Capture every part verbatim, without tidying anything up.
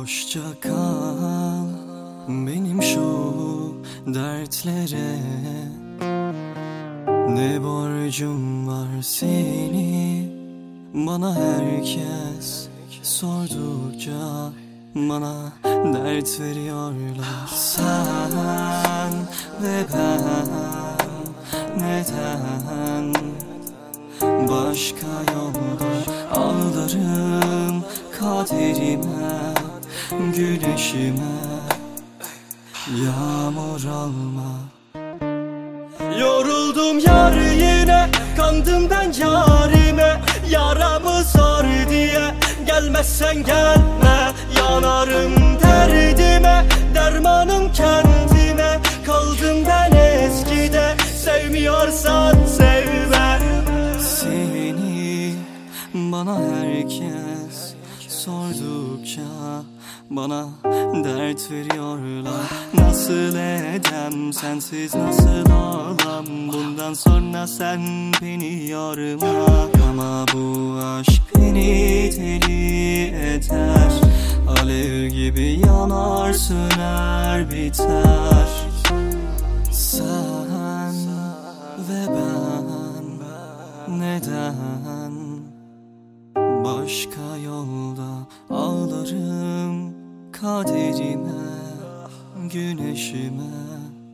Hoşça kal benim şu dertlere. Ne borcum var seni bana, herkes sordukça bana dert veriyorlar. Sen ve ben neden başka yolda ağlarım kaderime, güneşime yağmur alma. Yoruldum yar yine, kandım ben yarime, yaramı sar diye. Gelmezsen gelme, yanarım derdime, dermanım kendime. Kaldım ben eskide, sevmiyorsan sevme. Seni bana herkes sordukça bana dert veriyorlar. Nasıl edem sensiz, nasıl olam? Bundan sonra sen beni yorma. Ama bu aşk beni deli eder, alev gibi yanar söner biter. Sen ve ben neden başka yolda ağlarım kaderime, güneşime.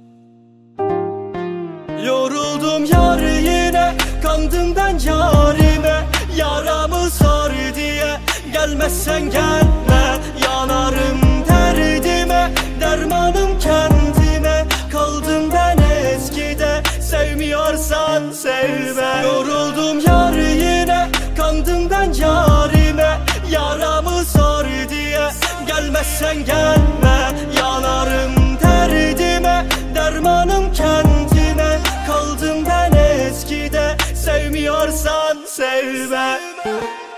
Yoruldum yar yine, kandım ben yarime, yaramı sar diye. Gelmezsen gelme, yanarım derdime, dermanım kendime. Kaldım ben eskide, sevmiyorsan sevme. Yoruldum yar yine, kandım ben yarime, yaramı sar diye. Gelmezsen gelme, yanarım derdime, dermanım kendime. Kaldım ben eskide, sevmiyorsan sevme.